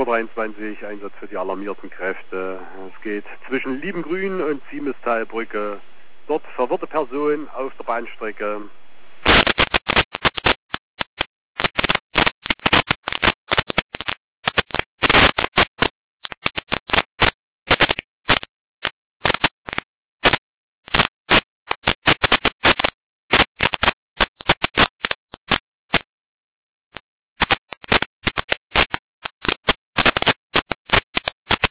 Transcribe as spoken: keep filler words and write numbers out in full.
dreiundzwanzig, Einsatz für die alarmierten Kräfte. Es geht zwischen Liebengrün und Siemestalbrücke. Dort verwirrte Person auf der Bahnstrecke.